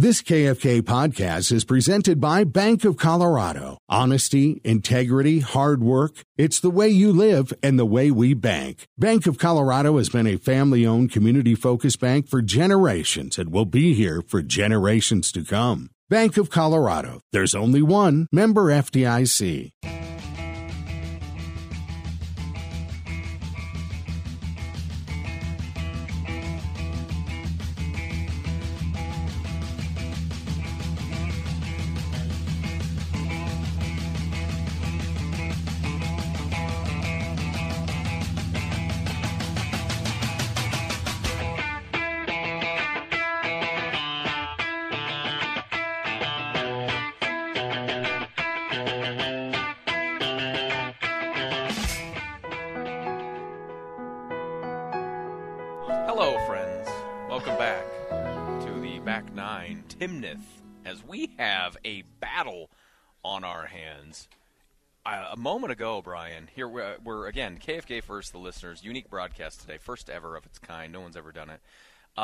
This KFK podcast is presented by Bank of Colorado. Honesty, integrity, hard work. It's the way you live and the way we bank. Bank of Colorado has been a family-owned, community-focused bank for generations and will be here for generations to come. Bank of Colorado. There's only one. Member FDIC. Hello, friends. Welcome back to the Back Nine Timnath, as we have a battle on our hands. A moment ago, Brian, here we're again, KFK First, the listeners, unique broadcast today, first ever of its kind. No one's ever done it.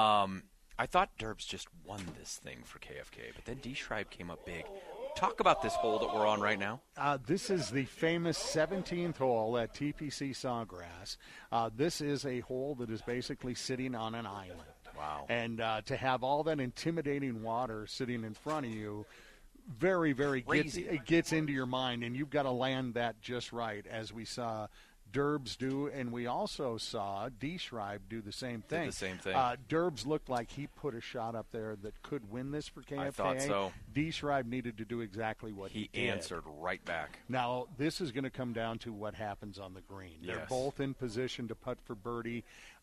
I thought Derbs just won this thing for KFK, but then D. Schreiber came up big. Talk about this hole that we're on right now. This is the famous 17th hole at TPC Sawgrass. This is a hole that is basically sitting on an island. Wow. And to have all that intimidating water sitting in front of you, very, very gets into your mind, and you've got to land that just right, as we saw Derbs do, and we also saw D. Schreiber do the same thing. Did the same thing. Derbs looked like he put a shot up there that could win this for KFK. I thought so. D. Schreiber needed to do exactly what he did. He answered right back. Now, this is going to come down to what happens on the green. They're both in position to putt for birdie.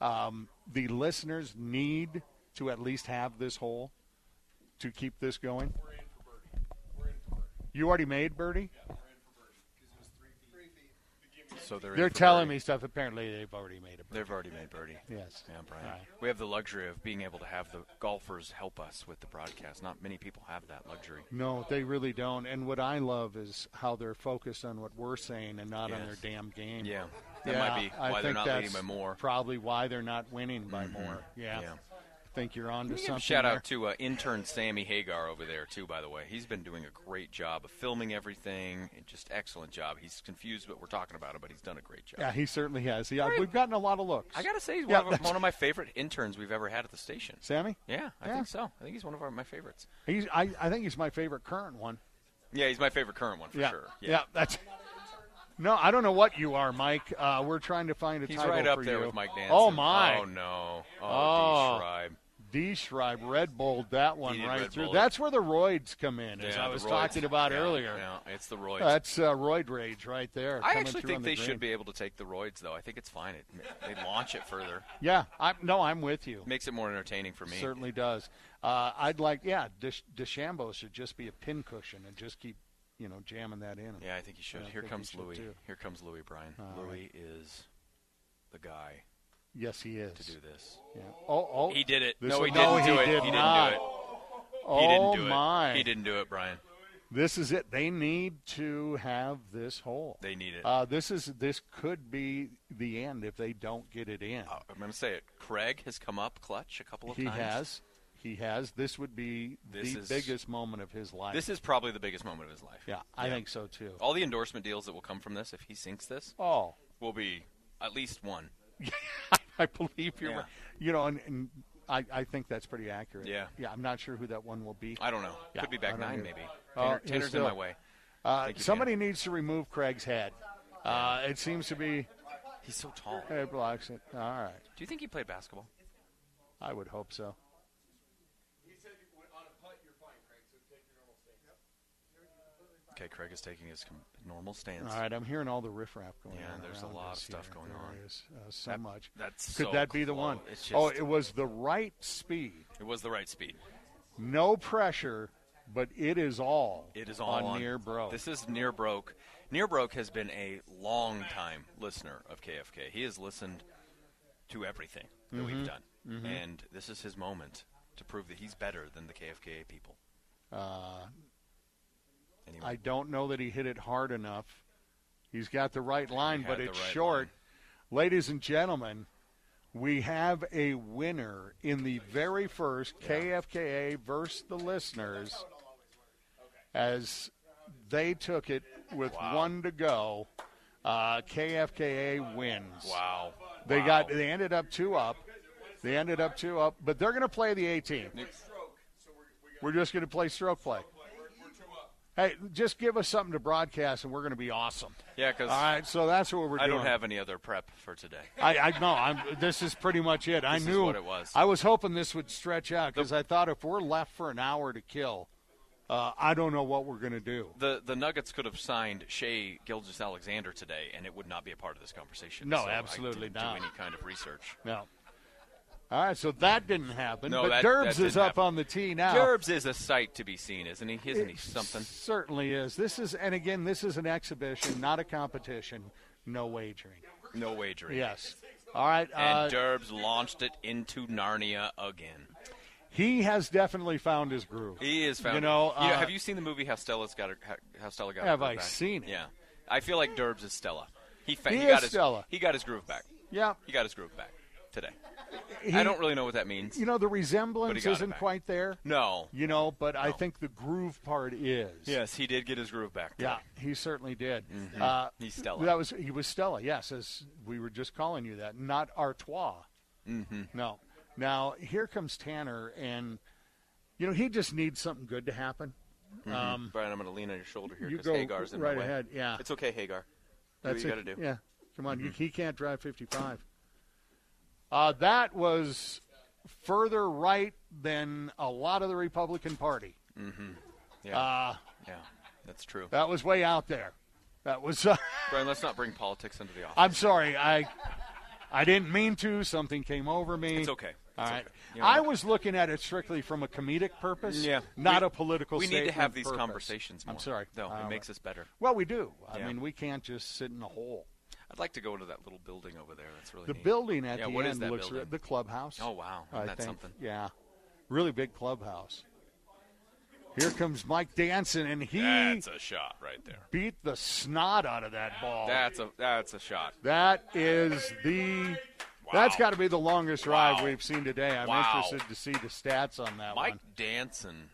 The listeners need to at least have this hole to keep this going. We're in for birdie. You already made birdie? Yeah, we're in for birdie because it was 3 feet. So They're telling me stuff. Apparently, they've already made a birdie. They've already made birdie. Yes. Yeah, Brian. Right. We have the luxury of being able to have the golfers help us with the broadcast. Not many people have that luxury. No, they really don't. And what I love is how they're focused on what we're saying and not on their damn game. Yeah. That might be why they're not leading by more. Probably why they're not winning by more. Yeah. I think you're on to something. Shout out to intern Sammy Hagar over there, too, by the way. He's been doing a great job of filming everything. Just excellent job. He's confused what we're talking about, but he's done a great job. Yeah, he certainly has. Yeah, we've gotten a lot of looks. I got to say, he's one of my favorite interns we've ever had at the station. Sammy? Yeah, I think so. I think he's one of my favorites. I think he's my favorite current one. Yeah, he's my favorite current one for sure. Yeah, that's... No, I don't know what you are, Mike. We're trying to find a title for you. He's right up there with Mike Nansen. Oh, my. Oh, no. Oh, D. Schreiber. D. Schreiber Red Bulled that one right through. Bull. That's where the roids come in, as I was talking about earlier. Yeah, it's the roids. That's roid rage right there. I actually think they should be able to take the roids, though. I think it's fine. They launch it further. Yeah, I'm with you. Makes it more entertaining for me. Certainly does. I'd like, DeChambeau should just be a pin cushion and just keep, jamming that in. Yeah, I think he should. Here comes Louis. Here comes Louis, Brian. Louis is the guy. Yes, he is. To do this. Yeah. Oh. He did it. No, he didn't do it. He didn't do it. Oh, my. He didn't do it, Brian. This is it. They need to have this hole. They need it. This could be the end if they don't get it in. I'm going to say it. Craig has come up clutch a couple of times. He has. This would be the biggest moment of his life. This is probably the biggest moment of his life. Yeah, I think so, too. All the endorsement deals that will come from this, if he sinks this, will be at least one. I believe you're right. And I think that's pretty accurate. Yeah. Yeah, I'm not sure who that one will be. I don't know. Could be back nine, maybe. Tanner's still in my way. Somebody needs to remove Craig's head. It seems to be. He's so tall. It blocks it. All right. Do you think he played basketball? I would hope so. He said on a putt, you're fine, Craig, so take your normal stance. Okay, Craig is taking his normal stance. All right, I'm hearing all the riffraff going on. Yeah, there's a lot of stuff going on. There is so much. Could that be the one? It was the right speed. It was the right speed. No pressure, but it is all. It is all on Near Broke. This is Near Broke. Near Broke has been a long-time listener of KFK. He has listened to everything that we've done. Mm-hmm. And this is his moment to prove that he's better than the KFK people. Anyway. I don't know that he hit it hard enough. He's got the right line, but it's short. Ladies and gentlemen, we have a winner in the very first KFKA versus the listeners as they took it with one to go. KFKA wins. Wow. They ended up 2 up. But they're going to play the 18. We're just going to play stroke play. Hey, just give us something to broadcast, and we're going to be awesome. Yeah, because all right, so that's what we're doing. I don't have any other prep for today. I know. This is pretty much it. I knew what it was. I was hoping this would stretch out because I thought if we're left for an hour to kill, I don't know what we're going to do. The Nuggets could have signed Shea Gilgeous-Alexander today, and it would not be a part of this conversation. No, so absolutely I didn't not. do any kind of research. No. All right, so that didn't happen. No, but that Derbs is up happen. on the tee now. Derbs is a sight to be seen, isn't he? Isn't he something? Certainly is. This is an exhibition, not a competition. No wagering. No wagering. Yes. All right. And Derbs launched it into Narnia again. He has definitely found his groove. He is found. Have you seen the movie How Stella got her have groove I back? seen it? Yeah. I feel like Derbs is Stella. He is Stella. He got his groove back. Yeah. He got his groove back today. I don't really know what that means. The resemblance isn't back. quite there. No. But I think the groove part is. Yes, he did get his groove back today. Yeah, he certainly did. Mm-hmm. He's Stella. He was Stella, yes, as we were just calling you that, not Artois. Mm-hmm. No. Now, here comes Tanner, and, he just needs something good to happen. Mm-hmm. Brian, I'm going to lean on your shoulder here You because go Hagar's in right my way. ahead, yeah. It's okay, Hagar. That's do what you got to do. Yeah, come on. Mm-hmm. He can't drive 55. That was further right than a lot of the Republican Party. Mm-hmm. Yeah. Yeah, that's true. That was way out there. That was. Brian, let's not bring politics into the office. I'm sorry. I didn't mean to. Something came over me. It's okay. All right. Okay. I was looking at it strictly from a comedic purpose, not a political We need to have these purpose. conversations more. I'm sorry. No, it makes us better. Well, we do. I Yeah. mean, we can't just sit in a hole. I'd like to go to that little building over there. That's really The neat. building at the what end is that looks building? the clubhouse. Oh, wow. I That's think. something. Yeah. Really big clubhouse. Here comes Mike Danson, and he That's a shot right there. beat the snot out of that ball. That's a shot. That is the That's got to be the longest drive we've seen today. I'm interested to see the stats on that Mike one. Danson.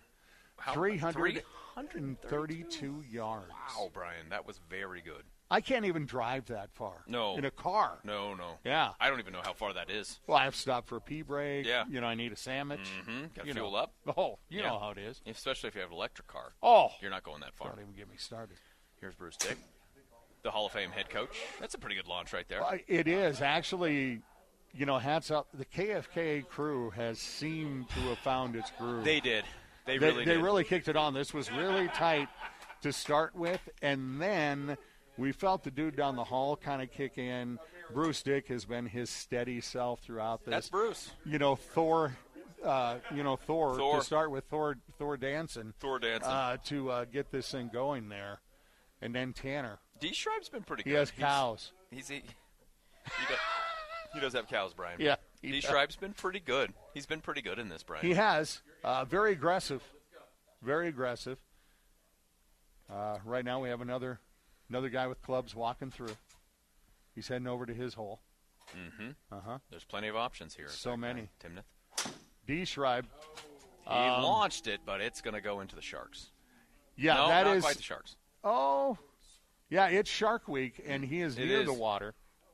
332 yards. Wow, Brian, that was very good. I can't even drive that far. No. In a car. No. Yeah. I don't even know how far that is. Well, I have to stop for a pee break. Yeah. I need a sandwich. Mm-hmm. Got to You fuel know. up. Oh, you know how it is. Especially if you have an electric car. Oh. You're not going that far. Don't even get me started. Here's Bruce Dick, the Hall of Fame head coach. That's a pretty good launch right there. Well, it is. Actually, hats up. The KFKA crew has seemed to have found its groove. They did. They They did. really kicked it on. This was really tight to start with, and then we felt the dude down the hall kind of kick in. Bruce Dick has been his steady self throughout this. That's Bruce. Thor. Thor. To start with Thor Danson. Thor Danson. To get this thing going there, and then Tanner. D-Stripe's been pretty good. He has cows. He does have cows, Brian. Yeah. D-Stripe's been pretty good. He's been pretty good in this, Brian. He has. Very aggressive. Very aggressive. Right now we have another guy with clubs walking through. He's heading over to his hole. Mm-hmm. Uh-huh. There's plenty of options here. So many. Timnith. D-Schreib. He launched it, but it's going to go into the Sharks. Yeah, no, that not is. quite the Sharks. Oh, yeah, it's Shark Week, and he is near the water.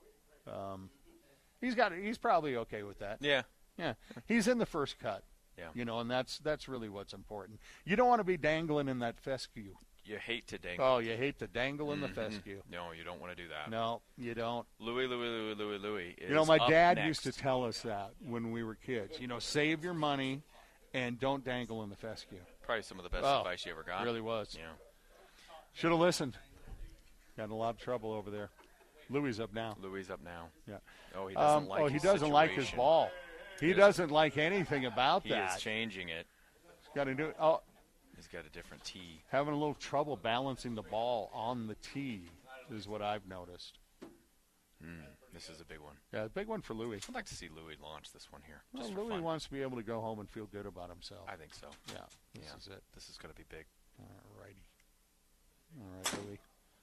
He's probably okay with that. Yeah. Yeah, he's in the first cut. Yeah. And that's really what's important. You don't want to be dangling in that fescue. You hate to dangle. Oh, you hate to dangle in the fescue. No, you don't want to do that. No, you don't. Louis is my up dad next. used to tell us that when we were kids. Save your money and don't dangle in the fescue. Probably some of the best advice you ever got. Really was. Yeah. Should have listened. Got in a lot of trouble over there. Louis up now. Yeah. Oh, he doesn't like his ball. He doesn't like anything about that. He is changing it. He's got to do it. Oh, he's got a different tee. Having a little trouble balancing the ball on the tee is what I've noticed. This is a big one. Yeah, a big one for Louis. I'd like to see Louis launch this one here. Well, Just for Louis fun. wants to be able to go home and feel good about himself. I think so. Yeah, this is it. This is going to be big. All righty. All right, Louis.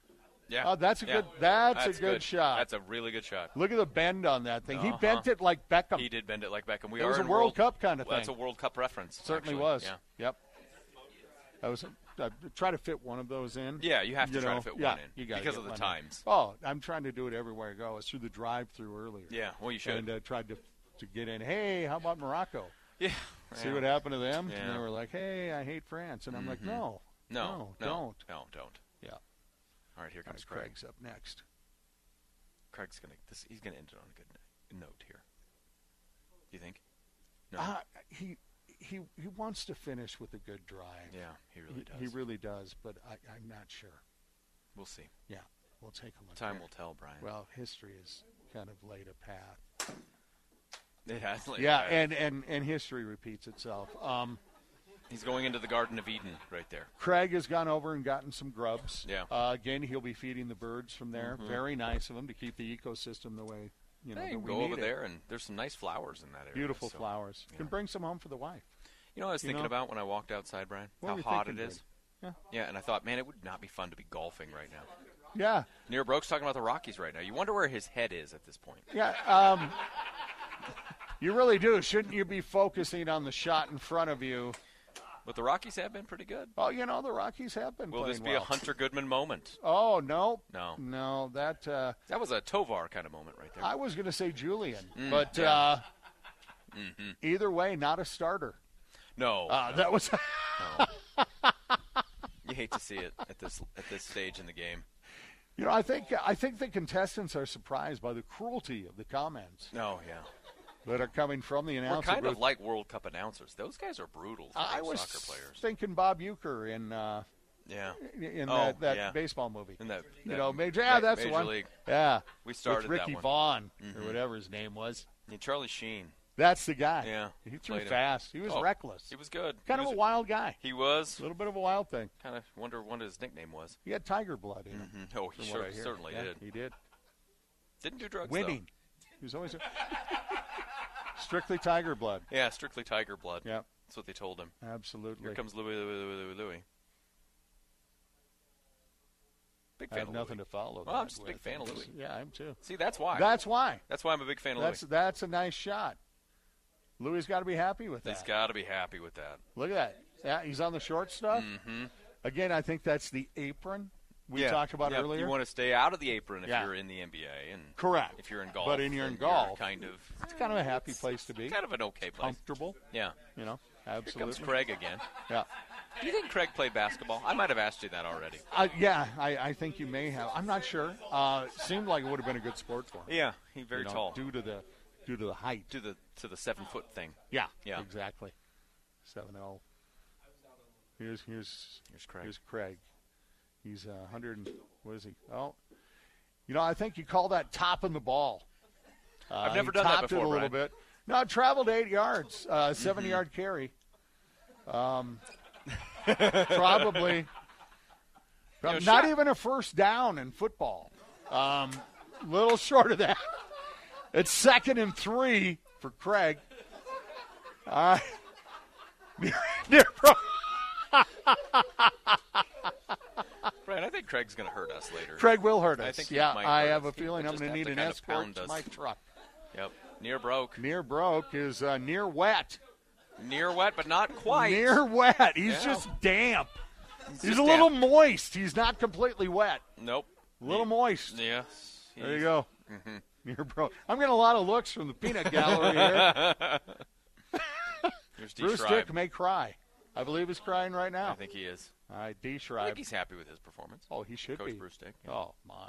Yeah. Oh, that's a Yeah. good. That's a good shot. That's a really good shot. Look at the bend on that thing. He Uh-huh. bent it like Beckham. He did bend it like Beckham. It was a World Cup kind of thing. That's a World Cup reference. Certainly actually. was. Yeah. Yep. I was try to fit one of those in. Yeah, you have to try to fit one in you gotta because get of the one in. times. Oh, I'm trying to do it everywhere I go. I was through the drive-through earlier. Yeah, well, you should. And tried to get in. Hey, how about Morocco? Yeah. See what happened to them? Yeah. And they were like, hey, I hate France. And I'm like, no, don't. don't. Yeah. All right, here comes All right, Craig. Craig's up next. Craig's gonna. He's gonna end it on a good note here. Do you think? No. He wants to finish with a good drive. Yeah, he really does. He really does, but I'm not sure. We'll see. Yeah, we'll take a look. Time there. will tell, Brian. Well, history has kind of laid a path. It has. Yeah, and history repeats itself. He's going into the Garden of Eden right there. Craig has gone over and gotten some grubs. Yeah. Again, he'll be feeding the birds from there. Very nice of him to keep the ecosystem the way Hey, that you we can go need over it. there, and there's some nice flowers in that area. Beautiful so, flowers. yeah. Can bring some home for the wife. You know what I was thinking about when I walked outside, Brian? What How were you hot it thinking, is. Brad? Yeah, and I thought, man, it would not be fun to be golfing right now. Yeah. Near Broke's talking about the Rockies right now. You wonder where his head is at this point. Yeah. You really do. Shouldn't you be focusing on the shot in front of you? But the Rockies have been pretty good. Oh, the Rockies have been Will playing this be well. a Hunter Goodman moment? Oh, no. No. That That was a Tovar kind of moment right there. I was going to say Julian, but yeah. Either way, not a starter. No. That was No. You hate to see it at this stage in the game. I think the contestants are surprised by the cruelty of the comments No, yeah. that are coming from the We're announcer kind booth. of like World Cup announcers. Those guys are brutal for I was soccer players. thinking Bob Euchre in Yeah. that yeah. baseball movie. In that, Major. Yeah, that's Major the one. League. Yeah, We started with Ricky that one. Vaughn or whatever his name was. Yeah, Charlie Sheen. That's the guy. Yeah, he threw played him. fast. He was Oh, reckless. He was good. Kind He of was a wild guy. He was. A little bit of a wild thing. Kind of wonder what his nickname was. He had tiger blood in him. Oh, he from what I hear. certainly Yeah, did. He did. Didn't do drugs, Winning. He was always strictly tiger blood. though. Yeah, strictly tiger blood. Yeah, That's what they told him. absolutely. Here comes Louis. Big I fan have of nothing Louis. to follow. Well, I'm that just a big with. fan of Louis. Yeah, I am too. See, that's why. That's why. That's why I'm a big fan of Louis. That's a nice shot. Louis got to be happy with that. He's got to be happy with that. Look at that. Yeah, he's on the short stuff. Mm-hmm. Again, I think that's the apron we Yeah. talked about Yeah, earlier. You want to stay out of the apron if Yeah. you're in the NBA, and Correct. if you're in golf, But you're in then golf, kind of it's kind of a happy place to be. kind of an okay place. Comfortable, Yeah. you know. Here comes Absolutely. Craig again. Yeah. Do you think Craig played basketball? I might have asked you that already. Yeah, I think you may have. I'm not sure. Seemed like it would have been a good sport for him. Yeah, he's very tall. due to the height. To the 7-foot thing. Yeah. Yeah. Exactly. 7-0. Here's Craig. Here's Craig. He's 100. What is he? Oh, I think you call that topping the ball. I've never he done that topped before, it a little Brian. bit. No, it traveled 8 yards, 7-yard carry. Probably You know, not Shaq- even a first down in football. Little short of that. It's 2nd and 3 for Craig. Near Brian, I think Craig's going to hurt us later. Craig will hurt us. I think he yeah, might I hurt have us. a He feeling will I'm just going to have need to an kind of escort pound to us. my truck. Yep. Near broke. Near broke is near wet. Near wet, but not quite. Near wet. He's Yeah. just damp. He's just a little damp. moist. He's not completely wet. Nope. A little moist. Yes. There you go. Near broke. I'm getting a lot of looks from the peanut gallery here. Here's D. Bruce Schreib. Dick may cry. I believe he's crying right now. I think he is. All right, D. I Schreib. think he's happy with his performance. Oh, he should Coach be. Bruce Dick. Yeah. Oh, my.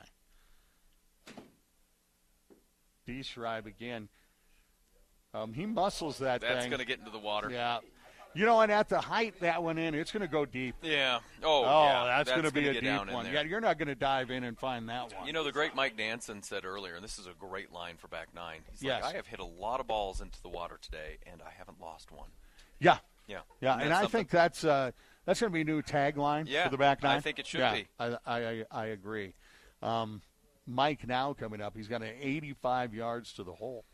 D. Schreib again. He muscles that That's thing. going to get into the water. Yeah. And at the height that went in, it's going to go deep. Yeah. Oh, yeah. that's going to be gonna a get deep down in one. there. Yeah, you're not going to dive in and find that one. You know, the great Mike Danson said earlier, and this is a great line for back nine. He's Yes. like, I have hit a lot of balls into the water today, and I haven't lost one. Yeah. Yeah. Yeah, Isn't and that I something? think that's going to be a new tagline Yeah, for the back nine. I think it should yeah, be. I agree. Mike now coming up. He's got an 85 yards to the hole.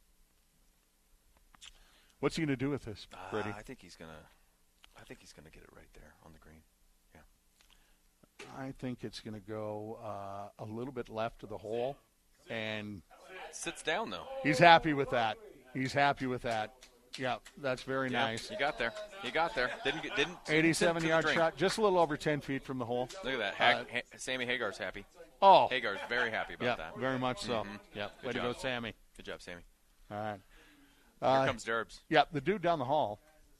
What's he going to do with this, Freddie? I think he's gonna get it right there on the green. Yeah. I think it's going to go a little bit left of the hole, and sits down though. He's happy with that. Yeah, that's very nice. You got there. Didn't 87-yard shot, just a little over 10 feet from the hole. Look at that. Sammy Hagar's happy. Oh, Hagar's very happy about that. Very much so. Mm-hmm. Yeah, way to go, Sammy. Good job, Sammy. All right. Here comes Derbs. Yeah, the dude down the hall.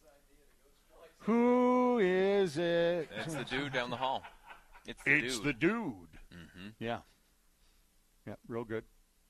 Who is it? It's the dude down the hall. It's the dude. Mm-hmm. Yeah, real good.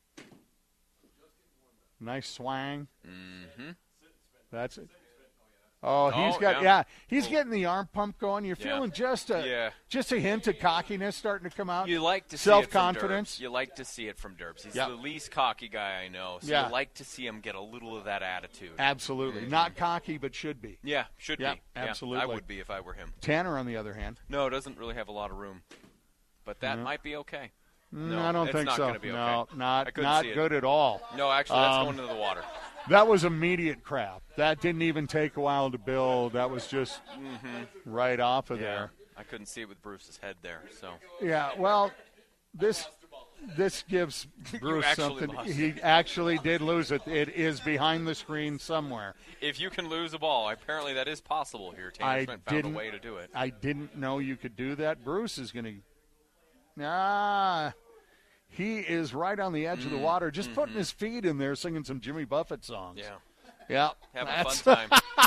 Nice swang. Mm-hmm. That's it. Oh, he's getting the arm pump going. You're feeling just a hint of cockiness starting to come out. You like to see self-confidence. You like to see it from Derbs. He's the least cocky guy I know, so you like to see him get a little of that attitude. Absolutely. Mm-hmm. Not cocky, but should be. Yeah, should be. Absolutely. I would be if I were him. Tanner, on the other hand. No, doesn't really have a lot of room, but that might be okay. No, I don't think not so. Gonna be okay. No, not good at all. No, actually, that's going into the water. That was immediate crap. That didn't even take a while to build. That was just right off of there. I couldn't see it with Bruce's head there. So yeah, well, this gives Bruce something. Lost. He actually did lose it. It is behind the screen somewhere. If you can lose a ball, apparently that is possible here. Tanner Smith found a way to do it. I didn't know you could do that. Bruce is going to. He is right on the edge of the water, just putting his feet in there, singing some Jimmy Buffett songs. Yeah. Having a fun time.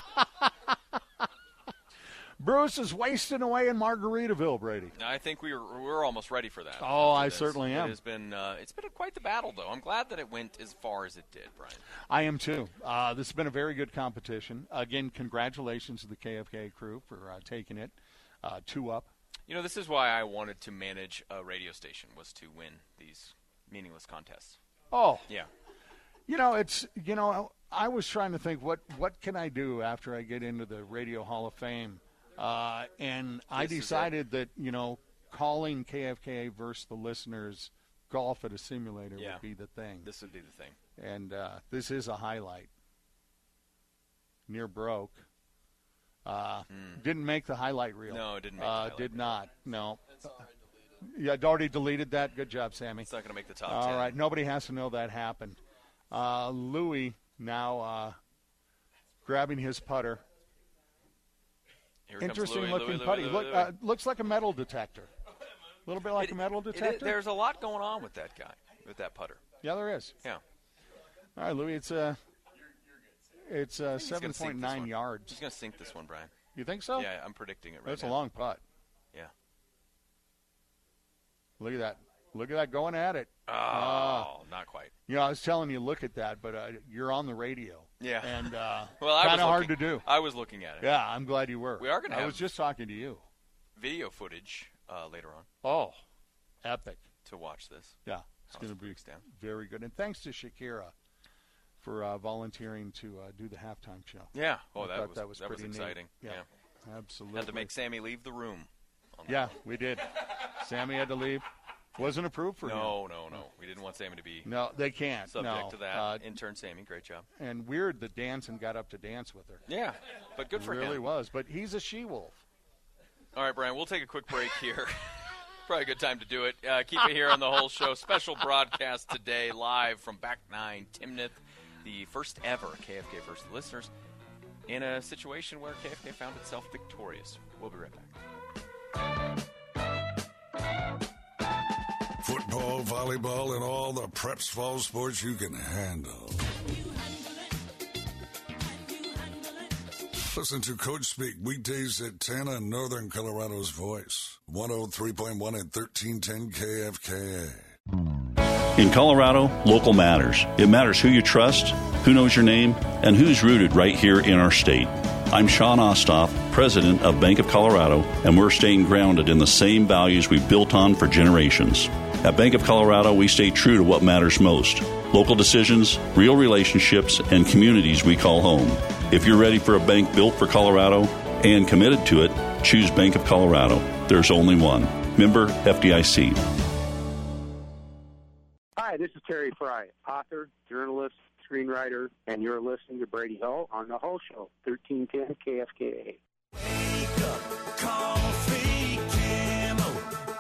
Bruce is wasting away in Margaritaville, Brady. I think we're almost ready for that. Oh, I certainly am. It's been quite the battle, though. I'm glad that it went as far as it did, Brian. I am too. This has been a very good competition. Again, congratulations to the KFK crew for taking it 2-up. You know, this is why I wanted to manage a radio station, was to win these meaningless contests. Oh. Yeah. I was trying to think, what can I do after I get into the Radio Hall of Fame? And I decided that, calling KFK versus the listeners golf at a simulator would be the thing. This would be the thing. And this is a highlight. Near broke. Didn't make the highlight reel. No, it didn't make the highlight reel. Did not. No. I'd already deleted that. Good job, Sammy. It's not going to make the top 10. All right. Nobody has to know that happened. Louis now grabbing his putter. Interesting looking putty. Looks like a metal detector. A little bit like a metal detector. There's a lot going on with that guy, with that putter. Yeah, there is. Yeah. All right, Louis, it's 7.9 yards. He's going to sink this one, Brian. You think so? Yeah, I'm predicting it right That's now. a long putt. Yeah. Look at that. Look at that going at it. Oh, not quite. I was telling you, look at that, but you're on the radio. Yeah. And well, kind of hard to do. I was looking at it. Yeah, I'm glad you were. We are going to have I was just talking to you. Video footage later on. Oh, epic. To watch this. Yeah, it's going to be very good. And thanks to Shakira for volunteering to do the halftime show. Yeah. Oh, that was exciting. Yeah, absolutely. Had to make Sammy leave the room. Yeah, we did. Sammy had to leave. Wasn't approved for him. No. We didn't want Sammy to be. No, they can't. Subject to that. Intern Sammy, great job. And weird that Danson got up to dance with her. Yeah, but good for him. It really was. But he's a she-wolf. All right, Brian, we'll take a quick break here. Probably a good time to do it. Keep it here on the whole show. Special broadcast today, live from Back 9, Timnath, the first ever KFK versus the listeners, in a situation where KFK found itself victorious. We'll be right back. Football, volleyball, and all the preps fall sports you can handle. Listen to Coach Speak weekdays at 10 on Northern Colorado's Voice. 103.1 and 1310 KFKA. In Colorado, local matters. It matters who you trust, who knows your name, and who's rooted right here in our state. I'm Sean Ostoff, president of Bank of Colorado, and we're staying grounded in the same values we've built on for generations. At Bank of Colorado, we stay true to what matters most: local decisions, real relationships, and communities we call home. If you're ready for a bank built for Colorado and committed to it, choose Bank of Colorado. There's only one. Member FDIC. Hi, this is Terry Fry, author, journalist, screenwriter, and you're listening to Brady Hull on The Hull Show, 1310 KFKA. Wake up, coffee, Camel,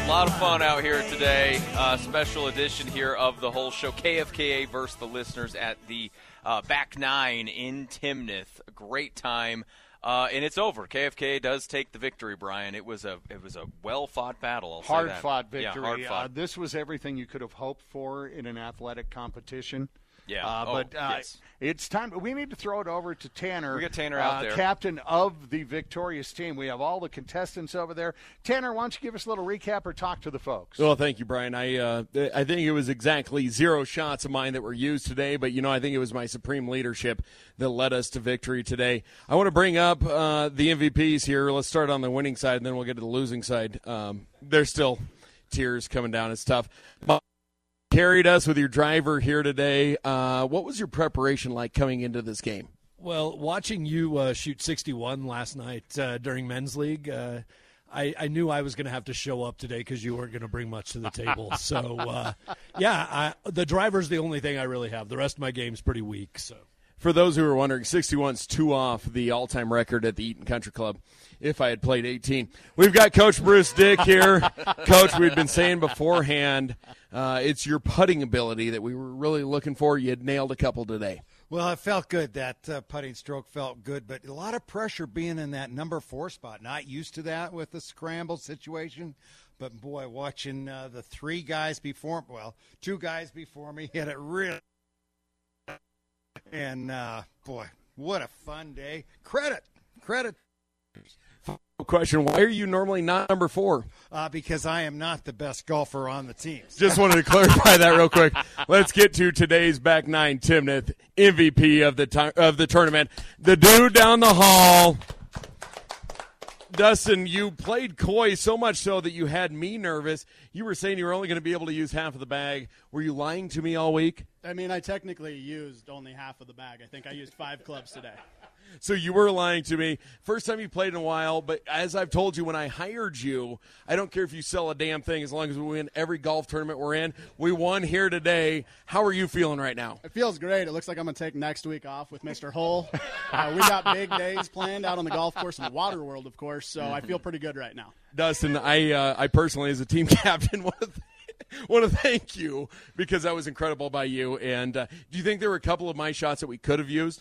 A lot of fun out here today. Special edition here of the whole show. KFKA versus the listeners at the Back Nine in Timnath. A great time. And it's over. KFKA does take the victory, Brian. It was a well-fought battle. Hard-fought victory. Yeah, hard-fought. This was everything you could have hoped for in an athletic competition. Yeah. Yes. It's time. We need to throw it over to Tanner. We got Tanner out there. Captain of the victorious team. We have all the contestants over there. Tanner, why don't you give us a little recap or talk to the folks? Well, thank you, Brian. I think it was exactly 0 shots of mine that were used today, but, I think it was my supreme leadership that led us to victory today. I want to bring up the MVPs here. Let's start on the winning side, and then we'll get to the losing side. There's still tears coming down. It's tough. Carried us with your driver here today. What was your preparation like coming into this game? Well, watching you shoot 61 last night during men's league, I knew I was going to have to show up today because you weren't going to bring much to the table. So, the driver's the only thing I really have. The rest of my game's pretty weak. So, for those who are wondering, 61's 2 off the all-time record at the Eaton Country Club. If I had played 18. We've got Coach Bruce Dick here. Coach, we'd been saying beforehand, it's your putting ability that we were really looking for. You had nailed a couple today. Well, it felt good. That putting stroke felt good, but a lot of pressure being in that number 4 spot. Not used to that with the scramble situation. But, boy, watching the 2 guys before me hit it really. And, boy, what a fun day. Credit. Question, why are you normally not number 4? Because I am not the best golfer on the team. Just wanted to clarify that real quick. Let's get to today's Back Nine Timnath MVP of the tournament. The dude down the hall. Dustin, you played coy so much so that you had me nervous. You were saying you were only going to be able to use half of the bag. Were you lying to me all week? I mean, I technically used only half of the bag. I think I used 5 clubs today. So you were lying to me. First time you played in a while, but as I've told you when I hired you, I don't care if you sell a damn thing as long as we win every golf tournament we're in. We won here today. How are you feeling right now? It feels great. It looks like I'm going to take next week off with Mr. Hull. We got big days planned out on the golf course in the Water World, of course, so I feel pretty good right now. Dustin, I personally, as a team captain, want to thank you because that was incredible by you. And do you think there were a couple of my shots that we could have used?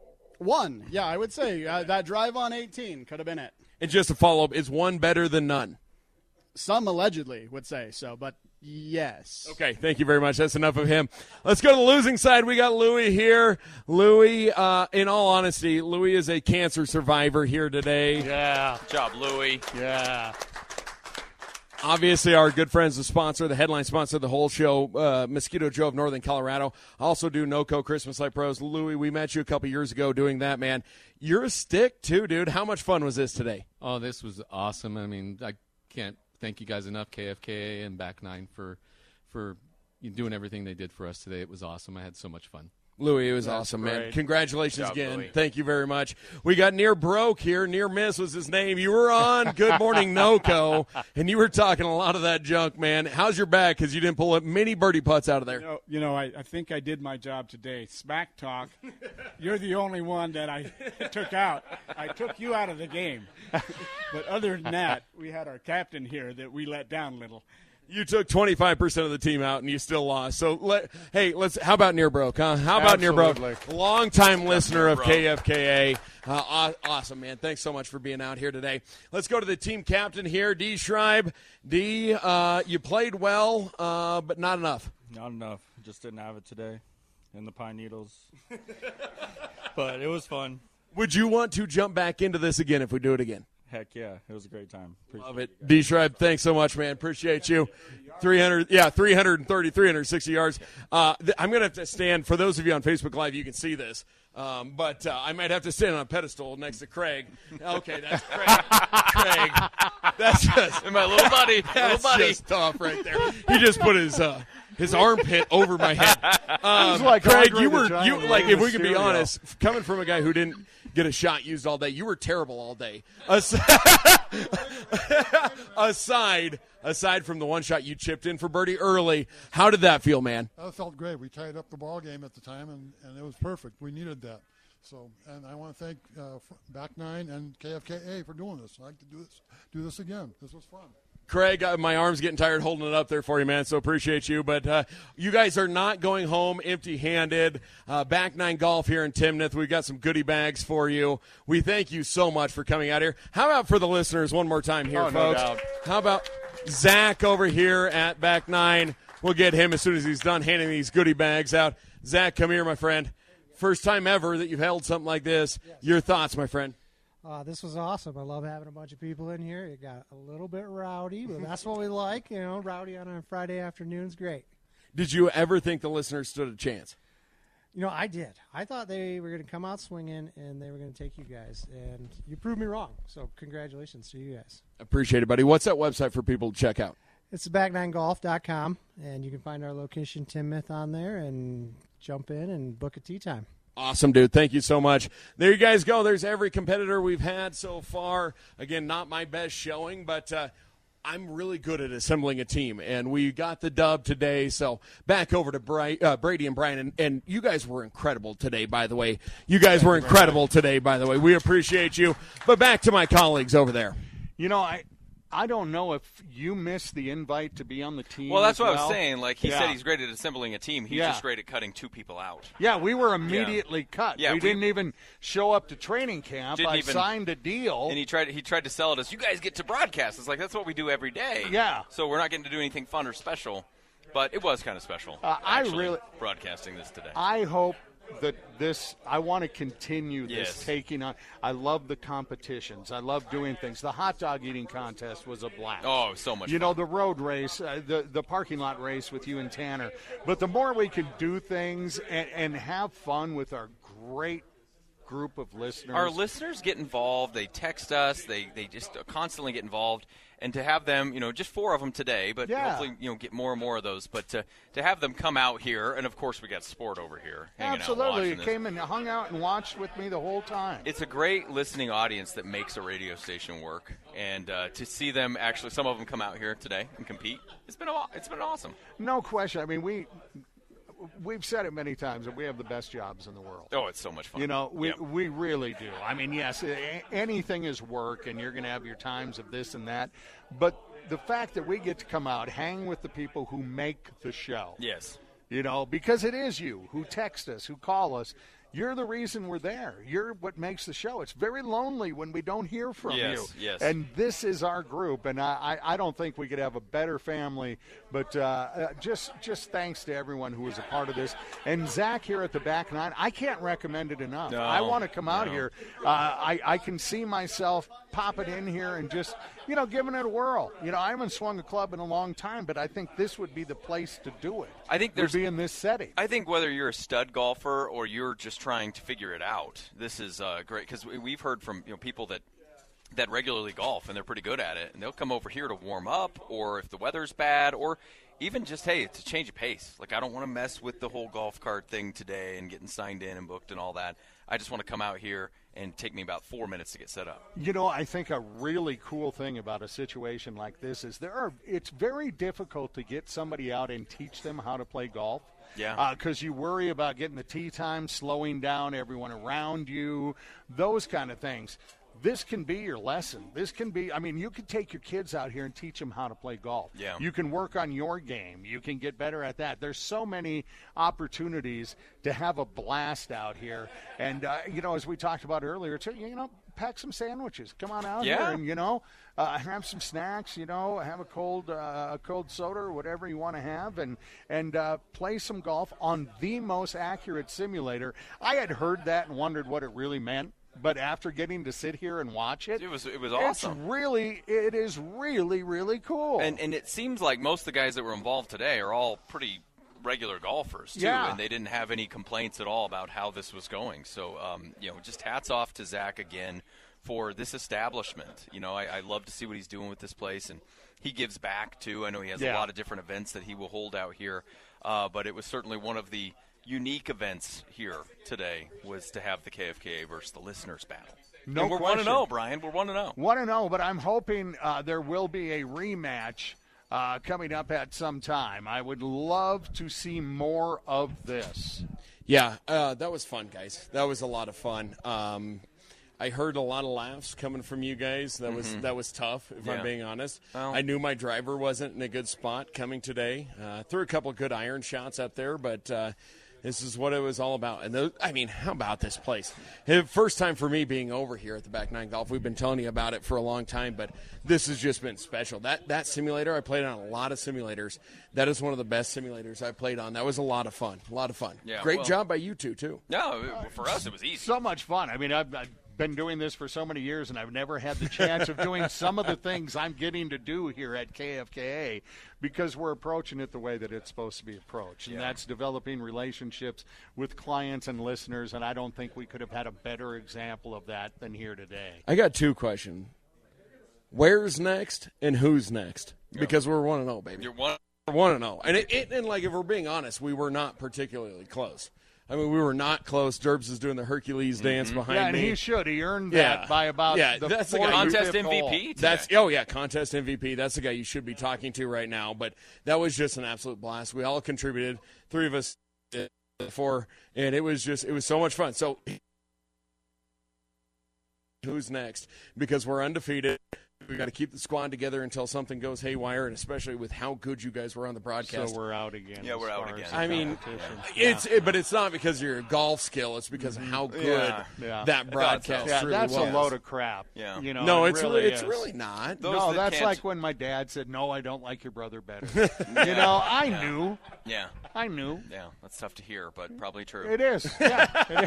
1, yeah, I would say that drive on 18 could have been it. And just to follow up, is 1 better than none? Some allegedly would say so, but yes. Okay, thank you very much. That's enough of him. Let's go to the losing side. We got Louie here. Louie, in all honesty, Louie is a cancer survivor here today. Yeah. Good job, Louie. Yeah. Obviously, our good friends, the sponsor, the headline sponsor of the whole show, Mosquito Joe of Northern Colorado. Also do NOCO Christmas Light Pros. Louie, we met you a couple years ago doing that, man. You're a stick, too, dude. How much fun was this today? Oh, this was awesome. I mean, I can't thank you guys enough, KFKA and Back Nine, for doing everything they did for us today. It was awesome. I had so much fun. Louie, it was awesome, great. man. Congratulations Good job, again. Louie. Thank you very much. We got Near Broke here. Near Miss was his name. You were on Good Morning NOCO, and you were talking a lot of that junk, man. How's your back? Because you didn't pull up many birdie putts out of there. I think I did my job today. Smack talk. You're the only one that I took out. I took you out of the game. But other than that, we had our captain here that we let down a little. You took 25% of the team out, and you still lost. So, how about Near Broke, huh? How about Near Broke? Long-time listener of KFKA. Awesome, man. Thanks so much for being out here today. Let's go to the team captain here, D. Schreibe. D, you played well, but not enough. Not enough. Just didn't have it today in the Pine Needles. But it was fun. Would you want to jump back into this again if we do it again? Heck yeah, it was a great time. Love it. D. Schreibe, thanks so much, man. Appreciate you. 360 yards. I'm going to have to stand, for those of you on Facebook Live, you can see this, but I might have to stand on a pedestal next to Craig. Okay, that's Craig. Craig. That's just my little buddy. That's just tough right there. He just put his armpit over my head. Craig, if we can be honest, coming from a guy who didn't get a shot used all day, you were terrible all day. Aside from the one shot you chipped in for birdie early, how did that feel, man? That felt great. We tied up the ball game at the time, and it was perfect. We needed that. So, and I want to thank Back Nine and KFKA for doing this. I'd like to do this again. This was fun. Craig, my arm's getting tired holding it up there for you, man, so appreciate you. But you guys are not going home empty-handed. Back Nine Golf here in Timnath. We've got some goodie bags for you. We thank you so much for coming out here. How about for the listeners one more time here, folks? No doubt. How about Zach over here at Back Nine? We'll get him as soon as he's done handing these goodie bags out. Zach, come here, my friend. First time ever that you've held something like this. Yes. Your thoughts, my friend? This was awesome. I love having a bunch of people in here. It got a little bit rowdy, but that's what we like. Rowdy on a Friday afternoon is great. Did you ever think the listeners stood a chance? I did. I thought they were going to come out swinging, and they were going to take you guys, and you proved me wrong. So congratulations to you guys. Appreciate it, buddy. What's that website for people to check out? It's back9golf.com, and you can find our location, Timnath, on there, and jump in and book a tee time. Awesome, dude. Thank you so much. There you guys go. There's every competitor we've had so far. Again, not my best showing, but I'm really good at assembling a team, and we got the dub today. So back over to Brady and Brian, and you guys were incredible today, by the way. We appreciate you. But back to my colleagues over there. I don't know if you missed the invite to be on the team. Well, that's what I was saying. Like, he said he's great at assembling a team. He's Yeah. just great at cutting two people out. Yeah, we were immediately cut. Yeah, we didn't even show up to training camp. I signed a deal. And he tried to sell it as, you guys get to broadcast. It's like, that's what we do every day. Yeah. So we're not getting to do anything fun or special. But it was kind of special, broadcasting this today. I hope that I want to continue this taking on. I love the competitions. I love doing things. The hot dog eating contest was a blast. Oh, it was so much fun. The road race, the parking lot race with you and Tanner. But the more we can do things and have fun with our great group of listeners. Our listeners get involved. They text us. They just constantly get involved. And to have them, just 4 of them today, but hopefully, get more and more of those. But to have them come out here, and of course we got Sport over here hanging Absolutely. out. He came and hung out and watched with me the whole time. It's a great listening audience that makes a radio station work. And to see them actually, some of them come out here today and compete, it's been awesome. No question. I mean, we've said it many times that we have the best jobs in the world. Oh, it's so much fun. We really do. I mean, yes, anything is work, and you're going to have your times of this and that. But the fact that we get to come out, hang with the people who make the show. Yes. Because it is you who text us, who call us. You're the reason we're there. You're what makes the show. It's very lonely when we don't hear from you. Yes. And this is our group, and I don't think we could have a better family. But just thanks to everyone who was a part of this. And Zach here at the Back Nine, I can't recommend it enough. No, I want to come out here. I can see myself popping in here and just, giving it a whirl. I haven't swung a club in a long time, but I think this would be the place to do it. I think be in this setting. I think whether you're a stud golfer or you're just trying to figure it out, this is great, because we've heard from people that regularly golf and they're pretty good at it, and they'll come over here to warm up, or if the weather's bad, or even just, hey, it's a change of pace. Like, I don't want to mess with the whole golf cart thing today and getting signed in and booked and all that. I just want to come out here and take me about 4 minutes to get set up. I think a really cool thing about a situation like this is it's very difficult to get somebody out and teach them how to play golf. Yeah. Because you worry about getting the tee time, slowing down everyone around you, those kind of things. This can be your lesson. This can be, you could take your kids out here and teach them how to play golf. Yeah. You can work on your game. You can get better at that. There's so many opportunities to have a blast out here. And, as we talked about earlier, too, pack some sandwiches. Come on out here and, have some snacks, have a cold soda or whatever you want to have, and play some golf on the most accurate simulator. I had heard that and wondered what it really meant. But after getting to sit here and watch it, it was awesome. It is really, really cool. And it seems like most of the guys that were involved today are all pretty regular golfers, too, and they didn't have any complaints at all about how this was going. So, just hats off to Zach again for this establishment. I love to see what he's doing with this place, and he gives back, too. I know he has a lot of different events that he will hold out here, but it was certainly one of the unique events here today was to have the KFKA versus the listeners battle. No, and we're question. 1-0, Brian. We're 1-0. 1-0, but I'm hoping there will be a rematch coming up at some time. I would love to see more of this. Yeah, that was fun, guys. That was a lot of fun. I heard a lot of laughs coming from you guys. That was tough, if I'm being honest. Well, I knew my driver wasn't in a good spot coming today. Threw a couple of good iron shots up there, but this is what it was all about. And how about this place? First time for me being over here at the Back Nine Golf. We've been telling you about it for a long time, but this has just been special. That simulator, I played on a lot of simulators. That is one of the best simulators I played on. That was a lot of fun. Yeah, Great job by you two, too. No, for us it was easy. So much fun. I mean, I've been doing this for so many years, and I've never had the chance of doing some of the things I'm getting to do here at KFKA because we're approaching it the way that it's supposed to be approached, and that's developing relationships with clients and listeners, and I don't think we could have had a better example of that than here today. I got two questions. Where's next and who's next? Because we're 1-0, baby. You're 1-0. We're 1-0. And if we're being honest, we were not particularly close. I mean, we were not close. Derbs is doing the Hercules dance behind me. Yeah, and he should. He earned that by about the that's the guy. Contest MVP today. Contest MVP. That's the guy you should be talking to right now. But that was just an absolute blast. We all contributed. 3 of us did 4, and it was so much fun. So who's next? Because we're undefeated. We've got to keep the squad together until something goes haywire, and especially with how good you guys were on the broadcast. So we're out again. Yeah, we're out again. I mean, but it's not because of your golf skill. It's because of how good that broadcast really that's was. A load of crap. Yeah. You know, no, it it's really not. That's like when my dad said, "No, I don't like your brother better." You know, I knew. Yeah. I knew. Yeah, that's tough to hear, but probably true. It is. Yeah. It is.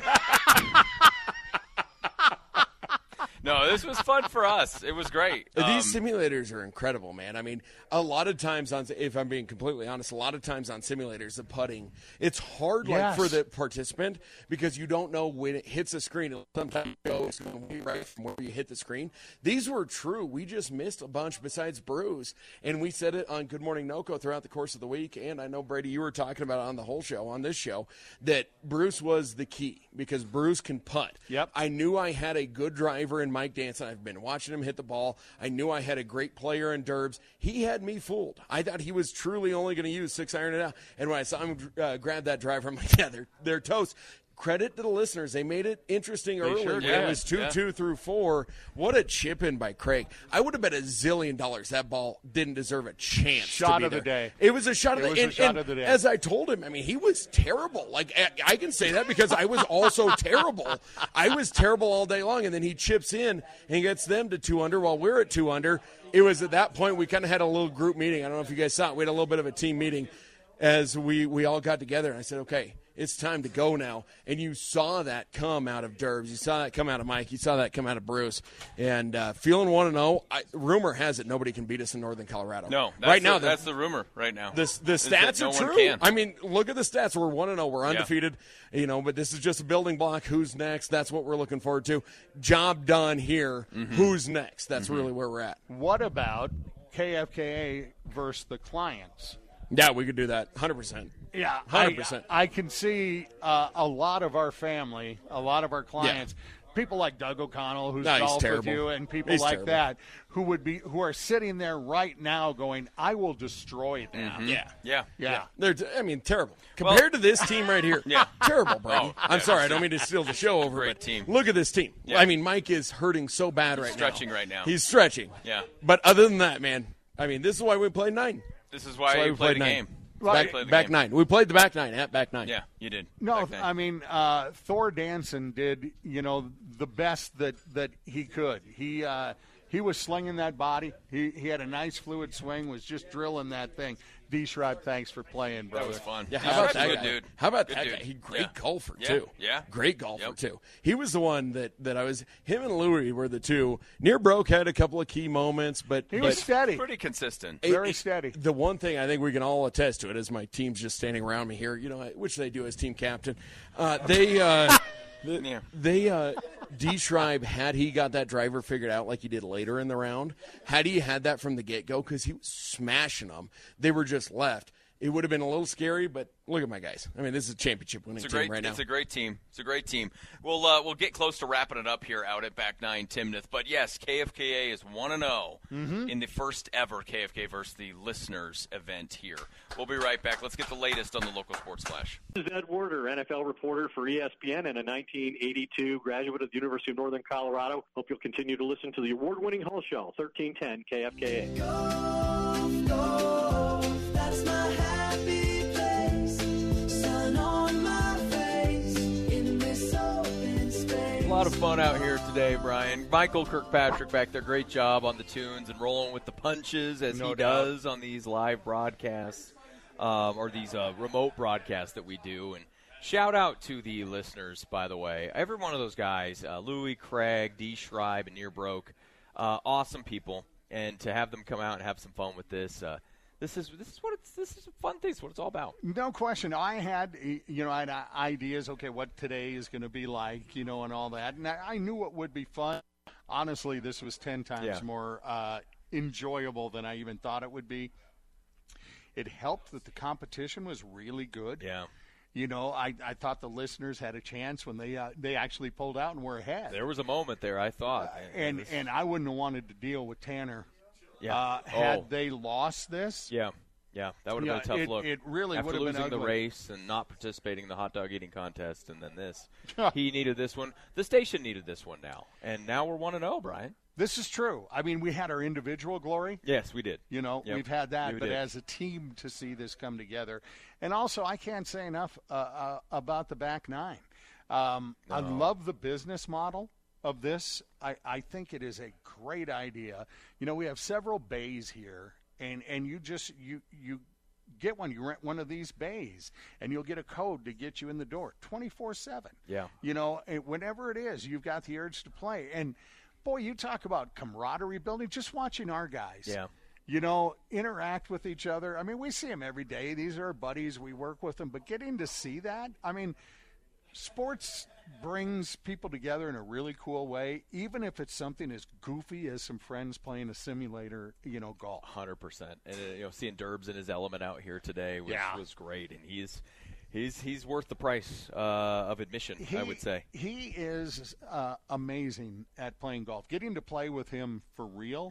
No, this was fun for us. It was great. These simulators are incredible, man. I mean, a lot of times if I'm being completely honest, a lot of times on simulators, the putting, it's hard for the participant because you don't know when it hits a screen. Sometimes it goes right from where you hit the screen. These were true. We just missed a bunch besides Bruce, and we said it on Good Morning NoCo throughout the course of the week, and I know, Brady, you were talking about it on the whole show, on this show, that Bruce was the key because Bruce can putt. Yep. I knew I had a good driver in Mike Danson. I've been watching him hit the ball. I knew I had a great player in Derbs. He had me fooled. I thought he was truly only going to use 6-iron it out. And when I saw him grab that driver, I'm like, yeah, they're toast. Credit to the listeners. They made it interesting early. Sure When it was 2-2 through 4. What a chip in by Craig. I would have bet $1 zillion that ball didn't deserve a chance. Shot of the day. It was a shot of the day. It was a shot of the day. As I told him, I mean, he was terrible. Like, I can say that because I was also terrible. I was terrible all day long, and then he chips in and gets them to 2 under while we're at 2 under. It was at that point we kind of had a little group meeting. I don't know if you guys saw it. We had a little bit of a team meeting as we all got together, and I said, okay, it's time to go now. And you saw that come out of Derbs. You saw that come out of Mike. You saw that come out of Bruce. And feeling 1-0, rumor has it nobody can beat us in Northern Colorado. No, that's the rumor right now. The stats are true. I mean, look at the stats. We're 1-0. We're undefeated. You know, but this is just a building block. Who's next? That's what we're looking forward to. Job done here. Who's next? That's really where we're at. What about KFKA versus the clients? Yeah, we could do that. 100%. Yeah, 100%. I can see a lot of our family, a lot of our clients, people like Doug O'Connell, who's golfed with you, and people like that, who are sitting there right now going, "I will destroy them." Yeah. They're terrible compared to this team right here. Terrible, Brady. I'm sorry, I don't mean to steal the show over. Great but team. Look at this team. I mean, Mike is hurting so bad right now. Stretching right now. He's stretching. Yeah. But other than that, man, I mean, this is why we played 9. This is why we played the game. Back 9. We played the back 9 at back 9. Yeah, you did. No, I mean, Thor Danson did, the best that he could. He was slinging that body. He had a nice fluid swing, was just drilling that thing. D-Schreib, thanks for playing, brother. That was fun. Yeah, how about that guy? Dude. How about good that dude. guy? He great golfer, too. Yeah. Great golfer, too. He was the one that I was – him and Louis were the two. Near Broke had a couple of key moments, but – He was steady. Pretty consistent. Very steady. The one thing I think we can all attest to it is my team's just standing around me here, which they do as team captain. D-Schreib, had he got that driver figured out like he did later in the round, had he had that from the get-go, because he was smashing them, they were just left. it would have been a little scary, but look at my guys. I mean, this is a championship-winning team right now. It's a great team. It's a great team. We'll get close to wrapping it up here out at Back 9 Timnath. But, yes, KFKA is 1-0 in the first ever KFK versus the Listeners event here. We'll be right back. Let's get the latest on the local sports flash. This is Ed Werder, NFL reporter for ESPN and a 1982 graduate of the University of Northern Colorado. Hope you'll continue to listen to the award-winning Hull Show, 1310 KFKA. That's my happy place. Sun on my face in this open space. A lot of fun out here today, Brian. Michael Kirkpatrick back there, great job on the tunes and rolling with the punches as he does on these live broadcasts or these remote broadcasts that we do. And shout out to the listeners, by the way. Every one of those guys, Louie, Craig, D. Schreiber, and Near Broke, awesome people. And to have them come out and have some fun with this. This is a fun thing. It's what it's all about. No question. I had ideas. Okay, what today is going to be like, and all that. And I knew it would be fun. Honestly, this was 10 times more enjoyable than I even thought it would be. It helped that the competition was really good. Yeah. I thought the listeners had a chance when they actually pulled out and were ahead. There was a moment there, I thought. And I wouldn't have wanted to deal with Tanner. Yeah. Had they lost this. Yeah, that would have been a tough look. It really would have been ugly. After losing the race and not participating in the hot dog eating contest, and then this. He needed this one. The station needed this one now. And now we're 1-0, Brian. This is true. I mean, we had our individual glory. Yes, we did. We've had that. But as a team to see this come together. And also, I can't say enough about the Back 9. I love the business model of this. I think it is a great idea. We have several bays here, and you get one. You rent one of these bays, and you'll get a code to get you in the door 24/7. Yeah. Whenever it is, you've got the urge to play. And, boy, you talk about camaraderie building, just watching our guys. Yeah. Interact with each other. I mean, we see them every day. These are our buddies. We work with them. But getting to see that, I mean, sports brings people together in a really cool way, even if it's something as goofy as some friends playing a simulator, golf. 100%. And seeing Derbs in his element out here today was great, and he's worth the price of admission. I would say he is amazing at playing golf. Getting to play with him for real,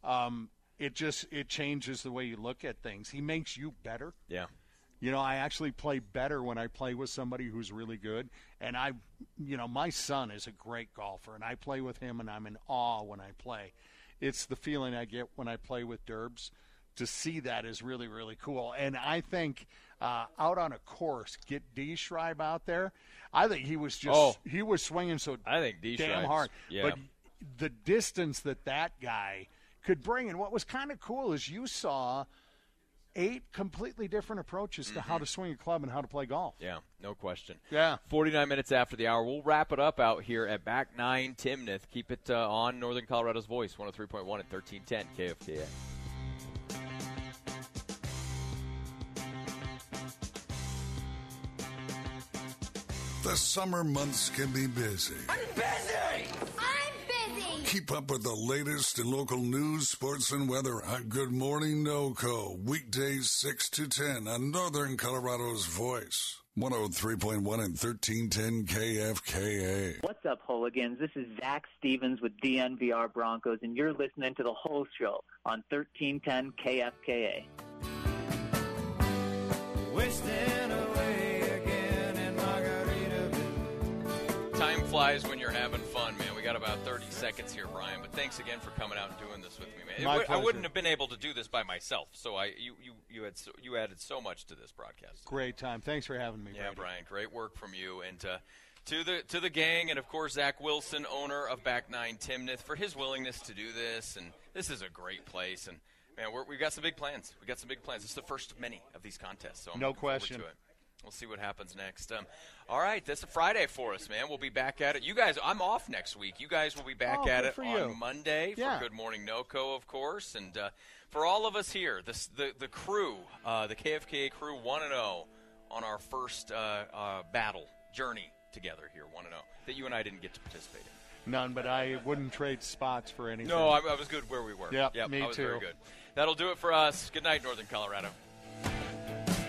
it changes the way you look at things. He makes you better. Yeah. I actually play better when I play with somebody who's really good. And my son is a great golfer, and I play with him, and I'm in awe when I play. It's the feeling I get when I play with Derbs. To see that is really, really cool. And I think out on a course, get D. Schreiber out there. I think he was he was swinging so damn hard. Yeah. But the distance that guy could bring, and what was kind of cool is you saw 8 completely different approaches to how to swing a club and how to play golf. Yeah, no question. Yeah. 49 minutes after the hour. We'll wrap it up out here at Back 9 Timnath. Keep it on Northern Colorado's Voice, 103.1 at 1310 KFKA. The summer months can be busy. I'm busy! Keep up with the latest in local news, sports, and weather on Good Morning NoCo. Weekdays 6 to 10 on Northern Colorado's Voice. 103.1 and 1310 KFKA. What's up, hooligans? This is Zach Stevens with DNVR Broncos, and you're listening to The Whole Show on 1310 KFKA. Wasting away again in Margaritaville. Time flies when you're having fun, man. We got about 30 seconds here, Brian. But thanks again for coming out and doing this with me, man. I wouldn't have been able to do this by myself. So you added so much to this broadcast. Great time. Thanks for having me. Yeah, Brady. Brian. Great work from you, and to the gang, and of course Zach Wilson, owner of Back 9 Timnath, for his willingness to do this. And this is a great place. And man, we've got some big plans. This is the first of many of these contests. So I'm looking forward to it. We'll see what happens next. All right, that's a Friday for us, man. We'll be back at it. You guys, I'm off next week. You guys will be back at it on Monday for Good Morning NoCo, of course. And for all of us here, the crew, the KFKA crew, 1-0 on our first battle journey together here, 1-0, that you and I didn't get to participate in. None, but I wouldn't trade spots for anything. No, I was good where we were. Yep, me I was too. very good. That'll do it for us. Good night, Northern Colorado.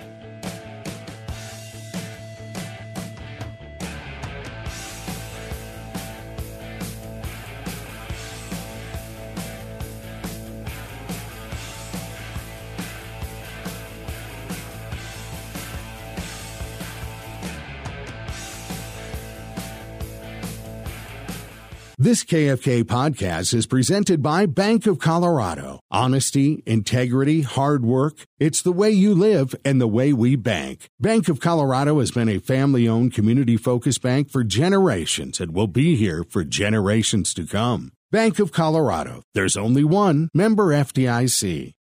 This KFK podcast is presented by Bank of Colorado. Honesty, integrity, hard work. It's the way you live and the way we bank. Bank of Colorado has been a family-owned, community-focused bank for generations and will be here for generations to come. Bank of Colorado. There's only one. Member FDIC.